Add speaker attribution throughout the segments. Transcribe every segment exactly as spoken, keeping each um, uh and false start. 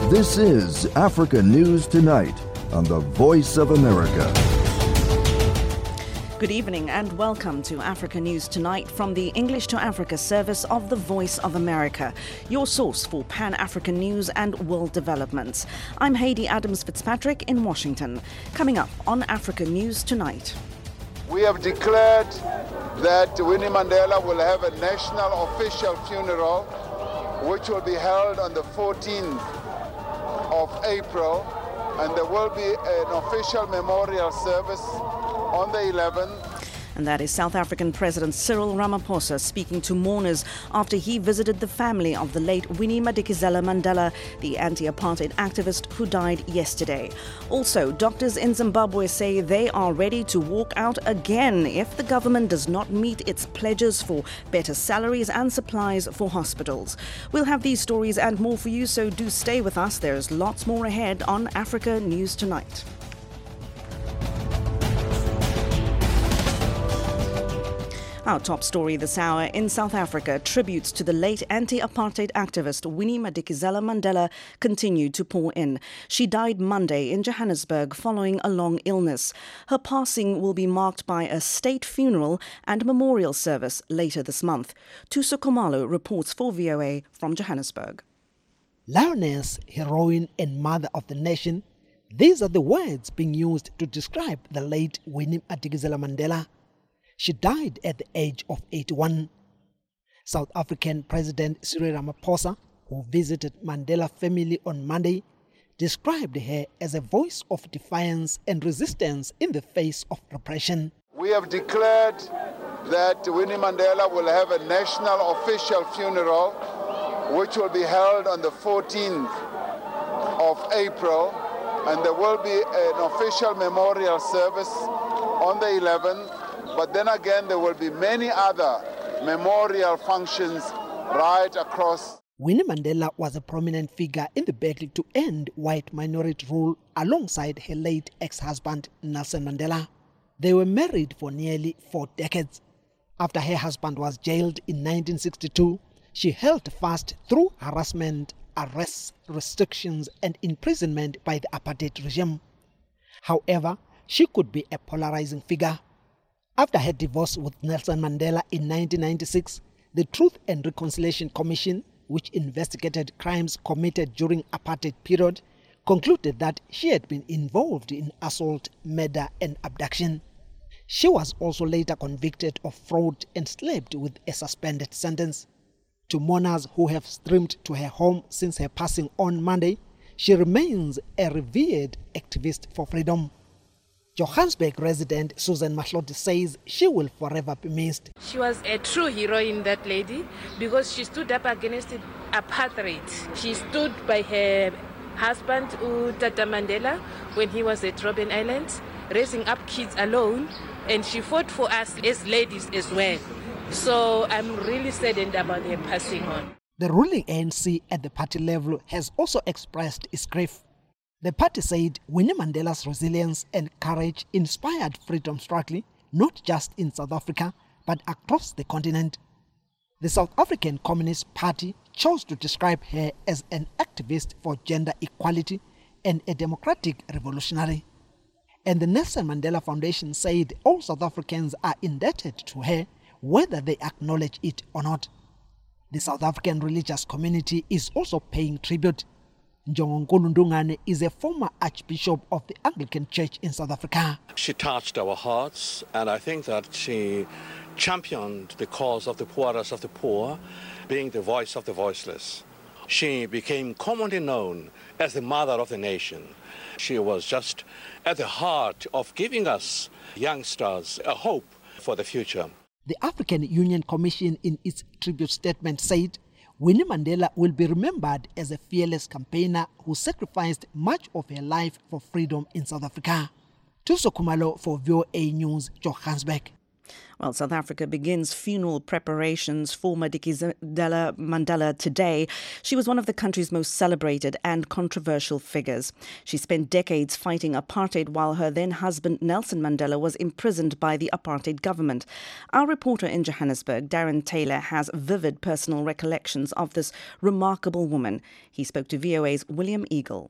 Speaker 1: This is Africa News Tonight on the Voice of America.
Speaker 2: Good evening and welcome to Africa News Tonight from the English to Africa service of the Voice of America, your source for Pan-African news and world developments. I'm Heidi Adams-Fitzpatrick in Washington. Coming up on Africa News Tonight.
Speaker 3: We have declared that Winnie Mandela will have a national official funeral, which will be held on the fourteenth of April, and there will be an official memorial service on the eleventh.
Speaker 2: And that is South African President Cyril Ramaphosa speaking to mourners after he visited the family of the late Winnie Madikizela Mandela, the anti-apartheid activist who died yesterday. Also, doctors in Zimbabwe say they are ready to walk out again if the government does not meet its pledges for better salaries and supplies for hospitals. We'll have these stories and more for you, so do stay with us. There's lots more ahead on Africa News Tonight. Our top story this hour: in South Africa, tributes to the late anti-apartheid activist Winnie Madikizela Mandela continue to pour in. She died Monday in Johannesburg following a long illness. Her passing will be marked by a state funeral and memorial service later this month. Tuso Khumalo reports for V O A from Johannesburg.
Speaker 4: Lioness, heroine and mother of the nation, these are the words being used to describe the late Winnie Madikizela Mandela. She died at the age of eighty-one. South African President Cyril Ramaphosa, who visited Mandela family on Monday, described her as a voice of defiance and resistance in the face of repression.
Speaker 3: We have declared that Winnie Mandela will have a national official funeral, which will be held on the fourteenth of April, and there will be an official memorial service on the eleventh. But then again, there will be many other memorial functions right across.
Speaker 4: Winnie Mandela was a prominent figure in the battle to end white minority rule alongside her late ex-husband Nelson Mandela. They were married for nearly four decades. After her husband was jailed in nineteen sixty-two, she held fast through harassment, arrests, restrictions and imprisonment by the apartheid regime. However, she could be a polarizing figure. After her divorce with Nelson Mandela in nineteen ninety-six, the Truth and Reconciliation Commission, which investigated crimes committed during apartheid period, concluded that she had been involved in assault, murder and abduction. She was also later convicted of fraud and slapped with a suspended sentence. To mourners who have streamed to her home since her passing on Monday, she remains a revered activist for freedom. Johannesburg resident Susan Mahloti says she will forever be missed.
Speaker 5: She was a true heroine, that lady, because she stood up against apartheid. She stood by her husband, Tata Mandela, when he was at Robben Island, raising up kids alone, and she fought for us as ladies as well. So I'm really saddened about her passing on.
Speaker 4: The ruling A N C at the party level has also expressed its grief. The party said Winnie Mandela's resilience and courage inspired freedom struggle not just in South Africa but across the continent. The South African Communist Party chose to describe her as an activist for gender equality and a democratic revolutionary. And the Nelson Mandela Foundation said all South Africans are indebted to her, whether they acknowledge it or not. The South African religious community is also paying tribute. Njongonkulu Ndungane is a former Archbishop of the Anglican Church in South Africa.
Speaker 6: She touched our hearts, and I think that she championed the cause of the poorest of the poor, being the voice of the voiceless. She became commonly known as the mother of the nation. She was just at the heart of giving us youngsters a hope for the future.
Speaker 4: The African Union Commission in its tribute statement said Winnie Mandela will be remembered as a fearless campaigner who sacrificed much of her life for freedom in South Africa. Tuso Khumalo for V O A News, Johannesburg.
Speaker 2: Well, South Africa begins funeral preparations for Madikizela Mandela today. She was one of the country's most celebrated and controversial figures. She spent decades fighting apartheid while her then husband Nelson Mandela was imprisoned by the apartheid government. Our reporter in Johannesburg, Darren Taylor, has vivid personal recollections of this remarkable woman. He spoke to V O A's William Eagle.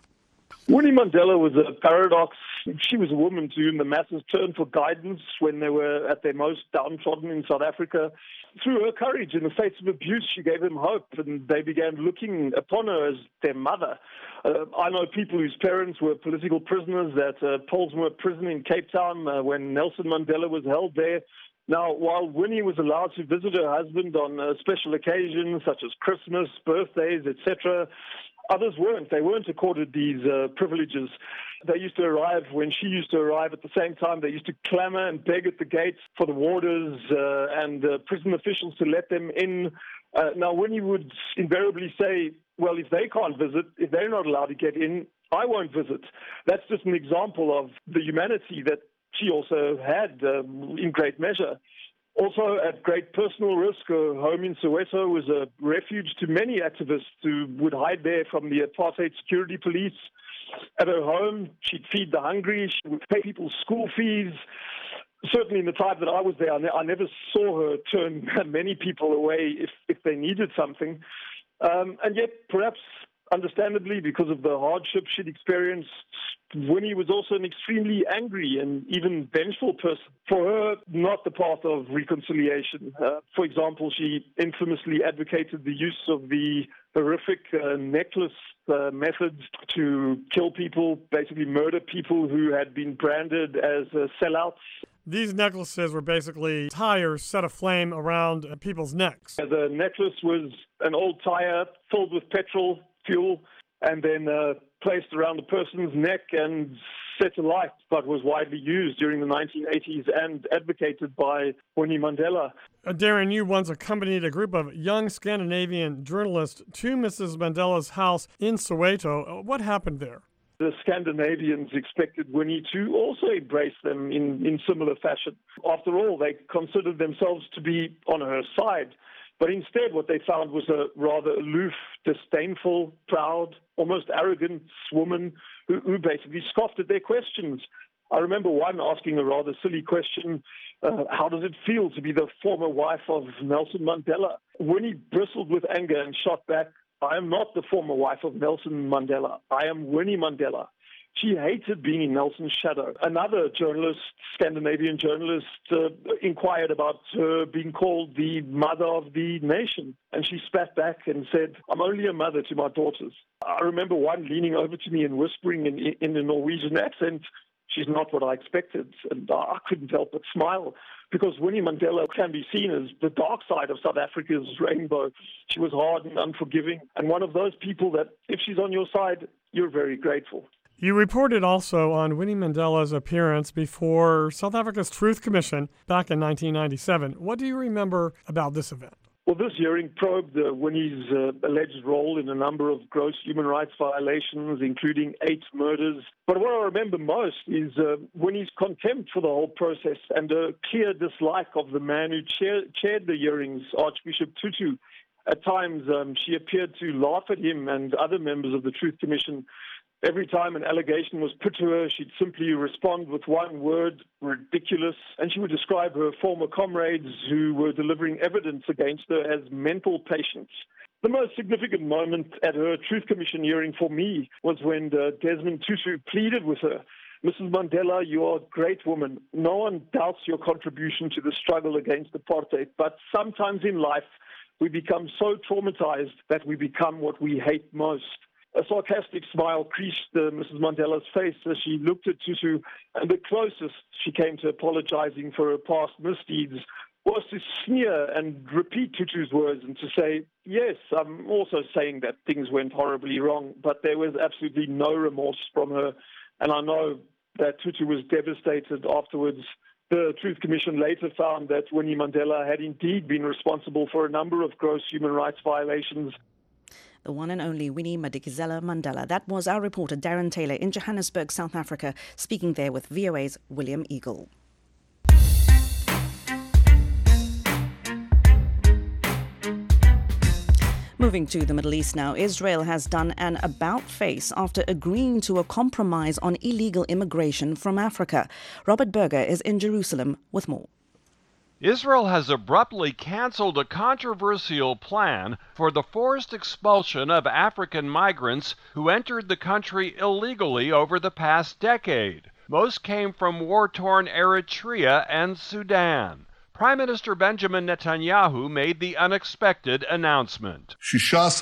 Speaker 7: Winnie Mandela was a paradox. She was a woman to whom the masses turned for guidance when they were at their most downtrodden in South Africa. Through her courage in the face of abuse, she gave them hope, and they began looking upon her as their mother. Uh, I know people whose parents were political prisoners at uh, Pollsmoor Prison in Cape Town uh, when Nelson Mandela was held there. Now, while Winnie was allowed to visit her husband on uh, special occasions such as Christmas, birthdays, et cetera, others weren't. They weren't accorded these uh, privileges. They used to arrive when she used to arrive at the same time. They used to clamour and beg at the gates for the warders uh, and uh, prison officials to let them in. Uh, now, Winnie would invariably say, well, if they can't visit, if they're not allowed to get in, I won't visit. That's just an example of the humanity that she also had uh, in great measure. Also, at great personal risk, her home in Soweto was a refuge to many activists who would hide there from the apartheid security police. At her home, she'd feed the hungry, she would pay people's school fees. Certainly in the time that I was there, I, ne- I never saw her turn many people away if, if they needed something. Um, and yet, perhaps understandably, because of the hardship she'd experienced, Winnie was also an extremely angry and even vengeful person. For her, not the path of reconciliation. Uh, for example, she infamously advocated the use of the horrific uh, necklace uh, method to kill people, basically murder people who had been branded as uh, sellouts.
Speaker 8: These necklaces were basically tires set aflame around people's necks.
Speaker 7: The necklace was an old tire filled with petrol, fuel, and then uh, placed around a person's neck and set alight, but was widely used during the nineteen eighties and advocated by Winnie Mandela.
Speaker 8: Uh, Darren, you once accompanied a group of young Scandinavian journalists to Missus Mandela's house in Soweto. Uh, what happened there?
Speaker 7: The Scandinavians expected Winnie to also embrace them in, in similar fashion. After all, they considered themselves to be on her side. But instead, what they found was a rather aloof, disdainful, proud, almost arrogant woman who, who basically scoffed at their questions. I remember one asking a rather silly question, uh, how does it feel to be the former wife of Nelson Mandela? Winnie bristled with anger and shot back, I am not the former wife of Nelson Mandela. I am Winnie Mandela. She hated being in Nelson's shadow. Another journalist, Scandinavian journalist, uh, inquired about her being called the mother of the nation. And she spat back and said, I'm only a mother to my daughters. I remember one leaning over to me and whispering in, in a Norwegian accent, she's not what I expected. And I couldn't help but smile, because Winnie Mandela can be seen as the dark side of South Africa's rainbow. She was hard and unforgiving, and one of those people that if she's on your side, you're very grateful.
Speaker 8: You reported also on Winnie Mandela's appearance before South Africa's Truth Commission back in nineteen ninety-seven. What do you remember about this event?
Speaker 7: Well, this hearing probed uh, Winnie's uh, alleged role in a number of gross human rights violations, including eight murders. But what I remember most is uh, Winnie's contempt for the whole process and a clear dislike of the man who chair- chaired the hearings, Archbishop Tutu. At times, um, she appeared to laugh at him and other members of the Truth Commission. Every time an allegation was put to her, she'd simply respond with one word, ridiculous, and she would describe her former comrades who were delivering evidence against her as mental patients. The most significant moment at her Truth Commission hearing for me was when uh, Desmond Tutu pleaded with her, Missus Mandela, you are a great woman. No one doubts your contribution to the struggle against apartheid, but sometimes in life we become so traumatized that we become what we hate most. A sarcastic smile creased uh, Missus Mandela's face as she looked at Tutu, and the closest she came to apologizing for her past misdeeds was to sneer and repeat Tutu's words and to say, yes, I'm also saying that things went horribly wrong, but there was absolutely no remorse from her, and I know that Tutu was devastated afterwards. The Truth Commission later found that Winnie Mandela had indeed been responsible for a number of gross human rights violations.
Speaker 2: The one and only Winnie Madikizela Mandela. That was our reporter Darren Taylor in Johannesburg, South Africa, speaking there with V O A's William Eagle. Moving to the Middle East now, Israel has done an about-face after agreeing to a compromise on illegal immigration from Africa. Robert Berger is in Jerusalem with more.
Speaker 9: Israel has abruptly canceled a controversial plan for the forced expulsion of African migrants who entered the country illegally over the past decade. Most came from war-torn Eritrea and Sudan. Prime Minister Benjamin Netanyahu made the unexpected announcement. He said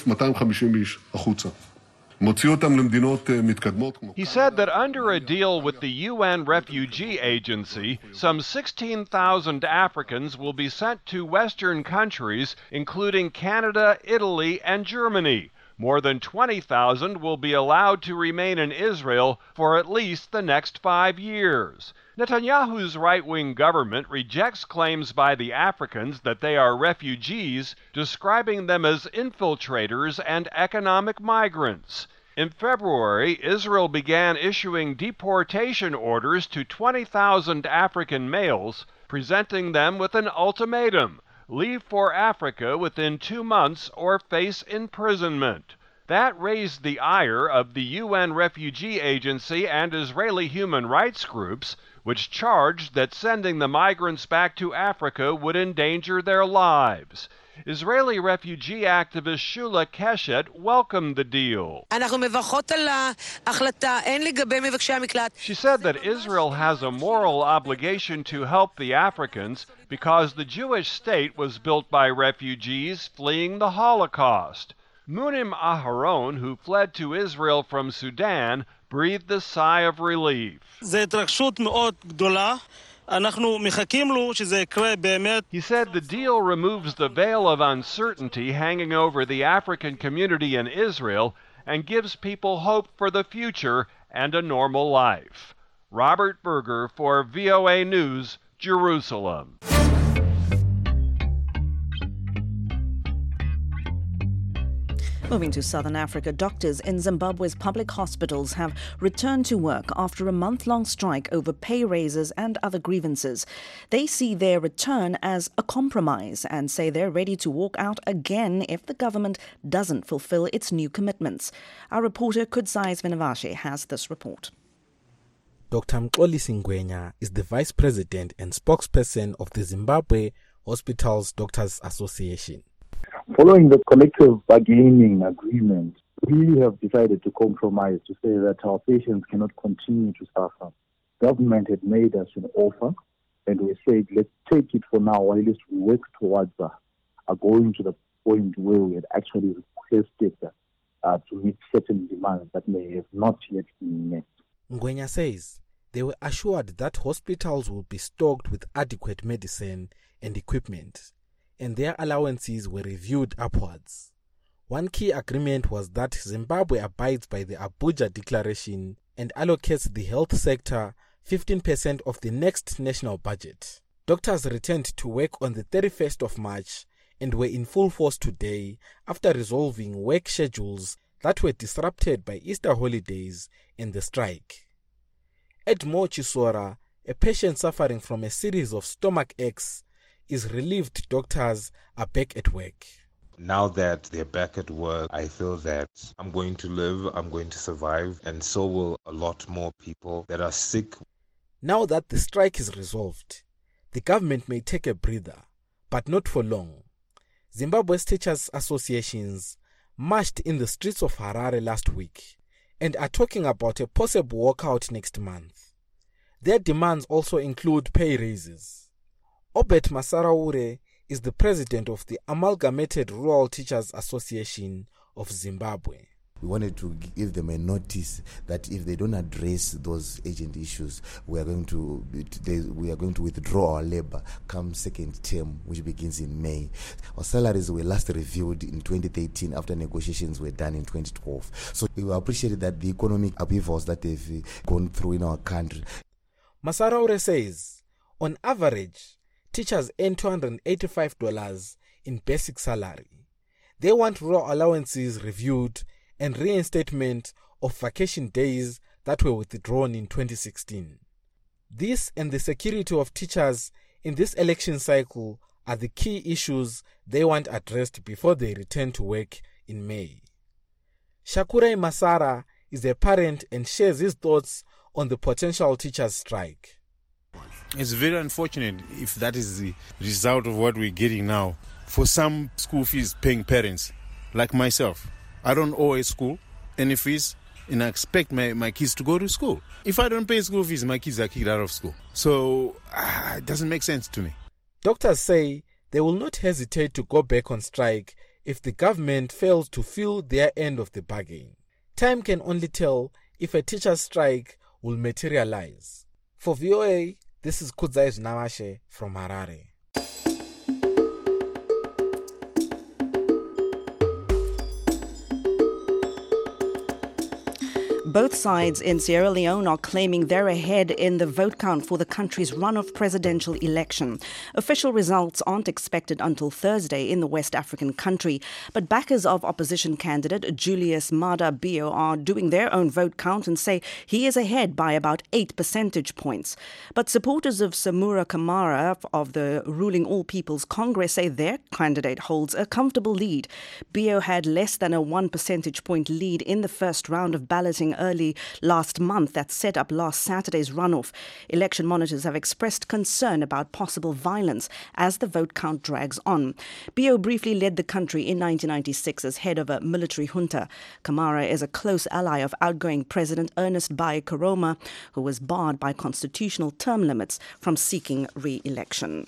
Speaker 9: that under a deal with the U N Refugee Agency, some sixteen thousand Africans will be sent to Western countries, including Canada, Italy, and Germany. More than twenty thousand will be allowed to remain in Israel for at least the next five years. Netanyahu's right-wing government rejects claims by the Africans that they are refugees, describing them as infiltrators and economic migrants. In February, Israel began issuing deportation orders to twenty thousand African males, presenting them with an ultimatum: leave for Africa within two months or face imprisonment. That raised the ire of the U N Refugee Agency and Israeli human rights groups, which charged that sending the migrants back to Africa would endanger their lives. Israeli refugee activist Shula Keshet welcomed the deal. She said that Israel has a moral obligation to help the Africans because the Jewish state was built by refugees fleeing the Holocaust. Munim Aharon, who fled to Israel from Sudan, breathed a sigh of relief. He said the deal removes the veil of uncertainty hanging over the African community in Israel and gives people hope for the future and a normal life. Robert Berger for V O A News, Jerusalem.
Speaker 2: Moving to southern Africa, doctors in Zimbabwe's public hospitals have returned to work after a month-long strike over pay raises and other grievances. They see their return as a compromise and say they're ready to walk out again if the government doesn't fulfill its new commitments. Our reporter Kudzai Svenavashe has this report.
Speaker 10: Doctor Mxolisi Ngwenya is the vice president and spokesperson of the Zimbabwe Hospitals Doctors Association.
Speaker 11: Following the collective bargaining agreement, we have decided to compromise to say that our patients cannot continue to suffer. Government had made us an offer, and we said, let's take it for now, or at least we work towards uh, uh, going to the point where we had actually requested uh, to meet certain demands that may have not yet been met.
Speaker 10: Ngwenya says they were assured that hospitals will be stocked with adequate medicine and equipment, and their allowances were reviewed upwards. One key agreement was that Zimbabwe abides by the Abuja Declaration and allocates the health sector fifteen percent of the next national budget. Doctors returned to work on the thirty-first of March and were in full force today after resolving work schedules that were disrupted by Easter holidays and the strike. Edmo Chisora, a patient suffering from a series of stomach aches, is relieved doctors are back at work.
Speaker 12: Now that they're back at work, I feel that I'm going to live, I'm going to survive, and so will a lot more people that are sick.
Speaker 10: Now that the strike is resolved, the government may take a breather, but not for long. Zimbabwe's teachers' associations marched in the streets of Harare last week and are talking about a possible walkout next month. Their demands also include pay raises. Obet Masaraure is the president of the Amalgamated Rural Teachers Association of Zimbabwe.
Speaker 13: We wanted to give them a notice that if they don't address those agent issues, we are going to they, we are going to withdraw our labor come second term, which begins in May. Our salaries were last reviewed in twenty thirteen after negotiations were done in twenty twelve. So we appreciate that the economic upheavals that they've gone through in our country.
Speaker 10: Masaraure says, on average, teachers earn two hundred eighty-five dollars in basic salary. They want raw allowances reviewed and reinstatement of vacation days that were withdrawn in twenty sixteen. This and the security of teachers in this election cycle are the key issues they want addressed before they return to work in May. Shakure Masara is a parent and shares his thoughts on the potential teachers' strike.
Speaker 14: It's very unfortunate if that is the result of what we're getting now. For some school fees paying parents, like myself, I don't owe a school any fees, and I expect my, my kids to go to school. If I don't pay school fees, my kids are kicked out of school. So uh, it doesn't make sense to me.
Speaker 10: Doctors say they will not hesitate to go back on strike if the government fails to fill their end of the bargain. Time can only tell if a teacher's strike will materialize. For V O A, this is Kudzai Namashe from Harare.
Speaker 2: Both sides in Sierra Leone are claiming they're ahead in the vote count for the country's runoff presidential election. Official results aren't expected until Thursday in the West African country, but backers of opposition candidate Julius Maada Bio are doing their own vote count and say he is ahead by about eight percentage points. But supporters of Samura Kamara of the ruling All People's Congress say their candidate holds a comfortable lead. Bio had less than a one percentage point lead in the first round of balloting early last month that set up last Saturday's runoff. Election monitors have expressed concern about possible violence as the vote count drags on. Bio briefly led the country in nineteen ninety-six as head of a military junta. Kamara is a close ally of outgoing President Ernest Bai Koroma, who was barred by constitutional term limits from seeking re-election.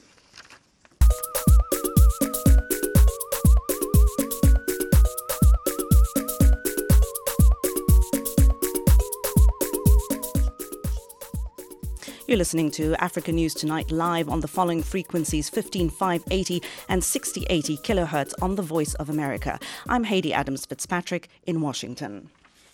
Speaker 2: You're listening to Africa News Tonight live on the following frequencies: fifteen five eighty and sixty eighty kilohertz on the Voice of America. I'm Haiti Adams Fitzpatrick in Washington.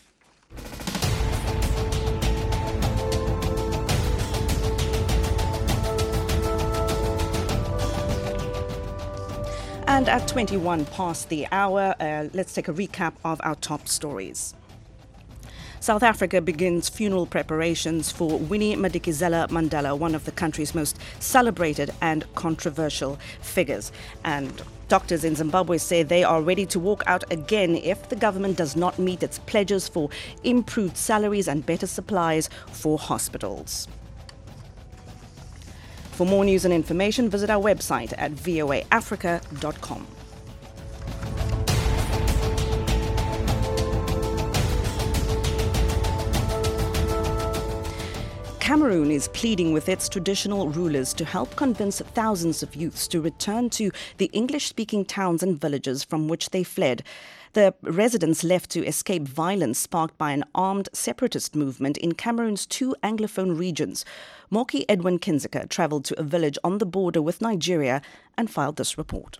Speaker 2: And at twenty-one past the hour, uh, let's take a recap of our top stories. South Africa begins funeral preparations for Winnie Madikizela Mandela, one of the country's most celebrated and controversial figures. And doctors in Zimbabwe say they are ready to walk out again if the government does not meet its pledges for improved salaries and better supplies for hospitals. For more news and information, visit our website at v o a africa dot com. Cameroon is pleading with its traditional rulers to help convince thousands of youths to return to the English-speaking towns and villages from which they fled. The residents left to escape violence sparked by an armed separatist movement in Cameroon's two Anglophone regions. Moki Edwin Kinziker travelled to a village on the border with Nigeria and filed this report.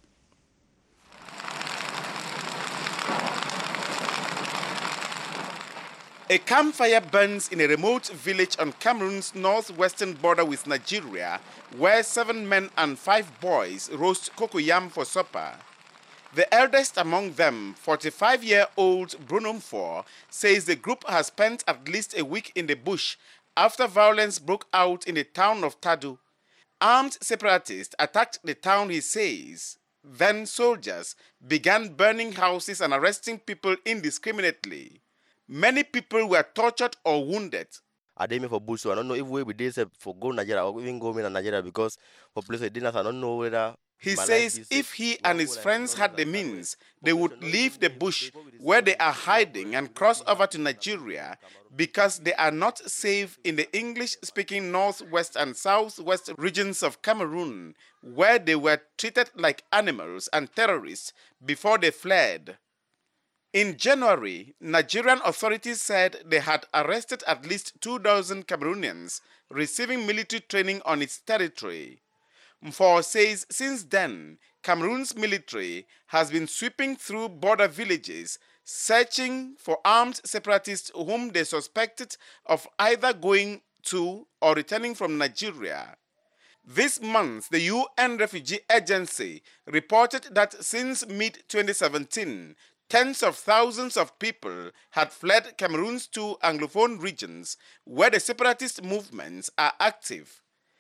Speaker 15: A campfire burns in a remote village on Cameroon's northwestern border with Nigeria, where seven men and five boys roast cocoyam for supper. The eldest among them, forty-five-year-old Bruno Mfor, says the group has spent at least a week in the bush after violence broke out in the town of Tadu. Armed separatists attacked the town, he says. Then soldiers began burning houses and arresting people indiscriminately. Many people were tortured or wounded.
Speaker 16: I didn't for bush, so I don't know if we be there for go Nigeria or even go in Nigeria because for places dinner, I don't know whether.
Speaker 15: He says if he and his friends had the means, they would leave the bush where they are hiding and cross over to Nigeria because they are not safe in the English-speaking northwest and southwest regions of Cameroon, where they were treated like animals and terrorists before they fled. In January, Nigerian authorities said they had arrested at least two dozen Cameroonians receiving military training on its territory. Mfor says since then, Cameroon's military has been sweeping through border villages, searching for armed separatists whom they suspected of either going to or returning from Nigeria. This month, the U N Refugee Agency reported that since mid twenty seventeen, tens of thousands of people had fled Cameroon's two Anglophone regions where the separatist movements are active.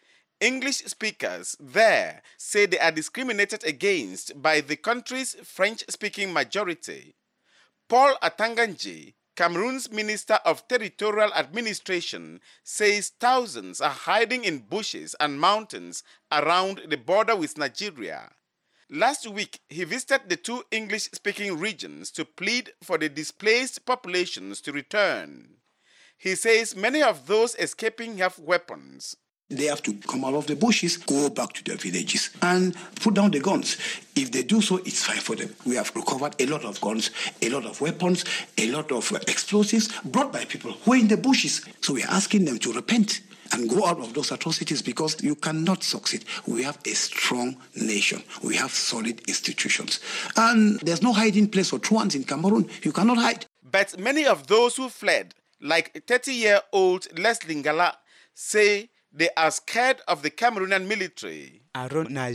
Speaker 15: English speakers there say they are discriminated against by the country's French-speaking majority. Paul Atanganji, Cameroon's Minister of Territorial Administration, says thousands are hiding in bushes and mountains around the border with Nigeria. Last week, he visited the two English-speaking regions to plead for the displaced populations to return. He says many of those escaping have weapons.
Speaker 17: They have to come out of the bushes, go back to their villages, and put down the guns. If they do so, it's fine for them. We have recovered a lot of guns, a lot of weapons, a lot of explosives brought by people who are in the bushes. So we are asking them to repent and go out of those atrocities, because you cannot succeed. We have a strong nation. We have solid institutions. And there's no hiding place for truants in Cameroon. You cannot hide.
Speaker 15: But many of those who fled, like thirty-year-old Leslie Ngala, say they are scared of the Cameroonian military.
Speaker 18: Now,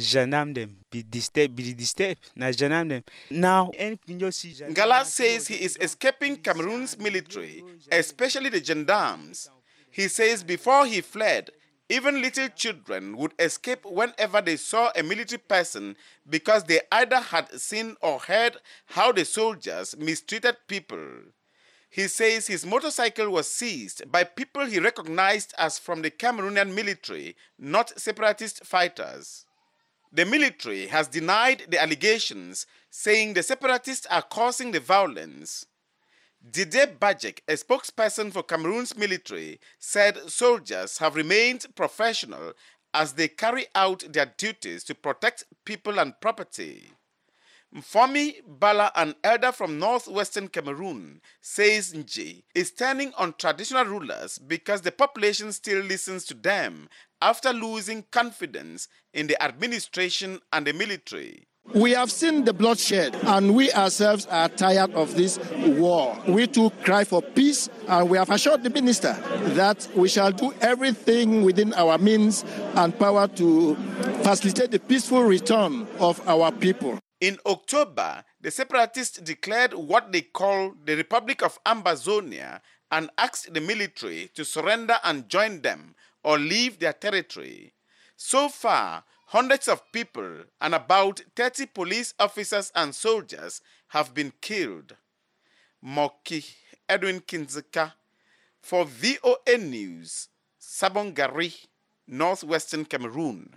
Speaker 15: Ngala says he is escaping Cameroon's military, especially the gendarmes. He says before he fled, even little children would escape whenever they saw a military person, because they either had seen or heard how the soldiers mistreated people. He says his motorcycle was seized by people he recognized as from the Cameroonian military, not separatist fighters. The military has denied the allegations, saying the separatists are causing the violence. Didier Bajek, a spokesperson for Cameroon's military, said soldiers have remained professional as they carry out their duties to protect people and property. Mfomi Bala, an elder from northwestern Cameroon, says Nji is turning on traditional rulers because the population still listens to them after losing confidence in the administration and the military.
Speaker 19: We have seen the bloodshed, and we ourselves are tired of this war. We too cry for peace, and we have assured the minister that we shall do everything within our means and power to facilitate the peaceful return of our people.
Speaker 15: In October, the separatists declared what they call the Republic of Ambazonia and asked the military to surrender and join them or leave their territory. So far, hundreds of people and about thirty police officers and soldiers have been killed. Moki Edwin Kinzeka for V O A News, Sabongari, northwestern Cameroon.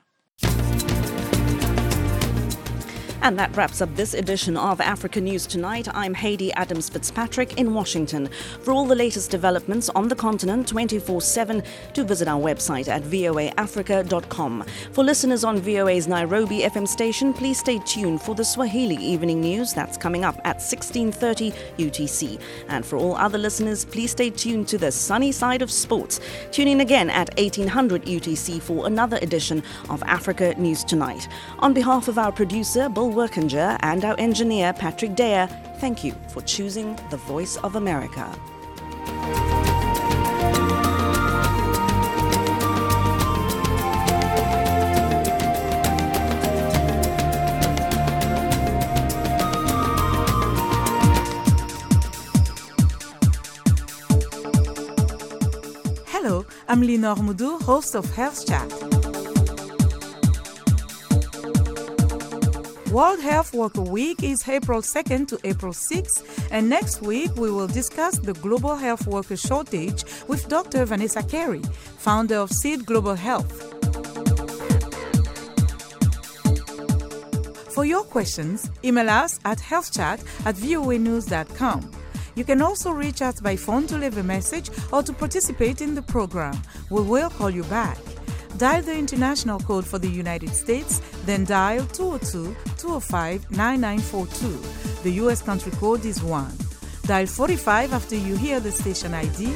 Speaker 2: And that wraps up this edition of Africa News Tonight. I'm Heidi Adams-Fitzpatrick in Washington. For all the latest developments on the continent twenty-four seven, do visit our website at voa africa dot com. For listeners on V O A's Nairobi F M station, please stay tuned for the Swahili Evening News. That's coming up at sixteen thirty U T C. And for all other listeners, please stay tuned to the sunny side of sports. Tune in again at eighteen hundred U T C for another edition of Africa News Tonight. On behalf of our producer, Bill Workinger, and our engineer, Patrick Dare, thank you for choosing the Voice of America.
Speaker 20: Hello, I'm Lenore Moudou, host of Health Chat. World Health Worker Week is April second to April sixth, and next week we will discuss the global health worker shortage with Doctor Vanessa Carey, founder of Seed Global Health. For your questions, email us at healthchat at voa news dot com. You can also reach us by phone to leave a message or to participate in the program. We will call you back. Dial the international code for the United States, then dial two oh two, two oh five, nine nine four two. The U S country code is one. Dial forty-five after you hear the station I D.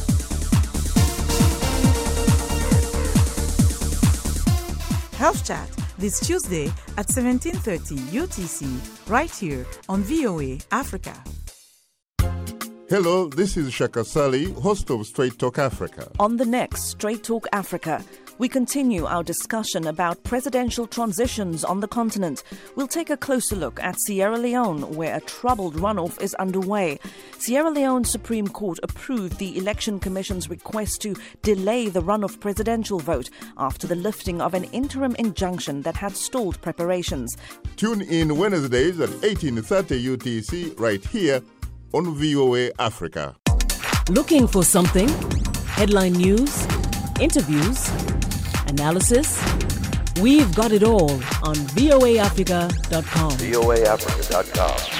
Speaker 20: Health Chat this Tuesday at seventeen thirty U T C, right here on V O A Africa.
Speaker 18: Hello, this is Shaka Sali, host of Straight Talk Africa.
Speaker 2: On the next Straight Talk Africa, we continue our discussion about presidential transitions on the continent. We'll take a closer look at Sierra Leone, where a troubled runoff is underway. Sierra Leone Supreme Court approved the Election Commission's request to delay the runoff presidential vote after the lifting of an interim injunction that had stalled preparations.
Speaker 18: Tune in Wednesdays at eighteen thirty U T C right here on V O A Africa.
Speaker 21: Looking for something? Headline news, interviews, analysis? We've got it all on V O A Africa dot com.
Speaker 22: V O A Africa dot com.